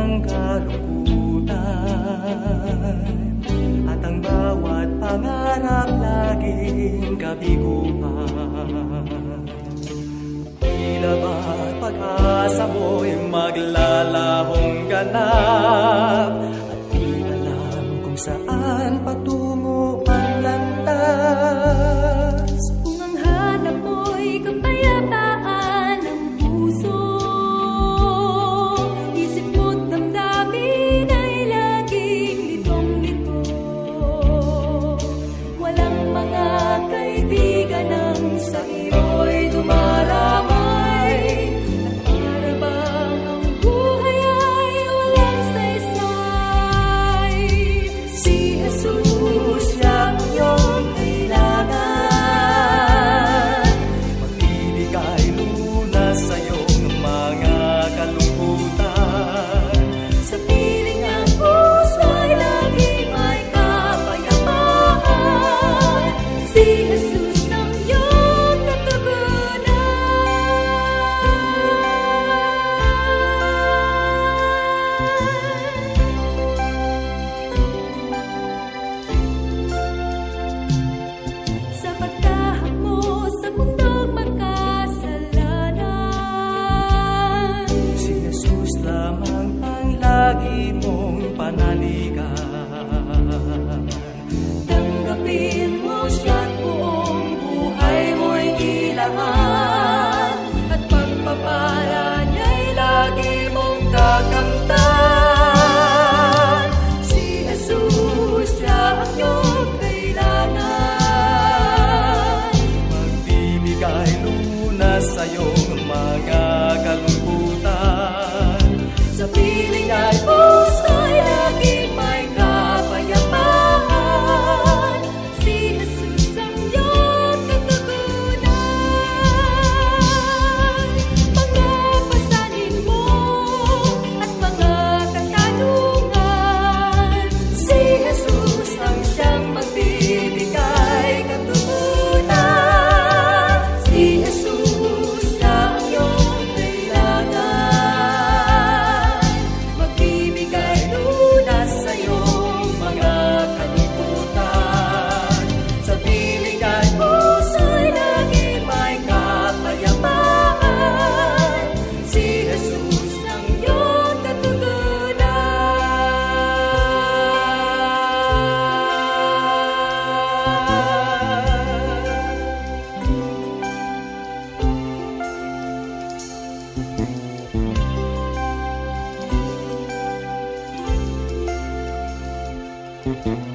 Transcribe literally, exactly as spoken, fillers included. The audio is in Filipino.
ng kalungkutan, at ang bawat pangarap laging kabiguan. Tila ba't pag-asa mo'y maglalahong ganap, at di alam kung saan patungo ang landas. Kung ang hanap mo'y kapayapaan ng puso, isip mo't damdamin ay laging litong-lito. Walang mga kaibigan ang sa iyo'y dumaramay, at para bang ang buhay ay walang saysay. Si Jesus siyang iyong kailangan, magbibigay lunas sa iyong mga kalungkutan. sa piling ng puso'y laging may kapayapaan. Si Jesus ang iyong katugunan. Sa pagtahak mo sa mundong makasalanan, Si Jesus lamang ang lagi mong panaligan. tanggapin mo siya't buong buhay mo'y ilangan, at pagpapala niya'y lagi mong kakamtan. Si Jesus siya ang iyong kailangan, Magbibigay lunas sa iyong mga kalungkutan. sa piling ay puso'y laging may kapayapaan. Si Jesus ang iyong katugunan. Mga pasanin mo at mga katanungan, si Jesus ang siyang magbibigay katugunan. Si Jesus siya ang iyong kailangan, magbibigay lunas sa iyong mga kalibutan. Sa piling at puso'y laging may kapayapaan. Si Jesus ang iyong katugunan.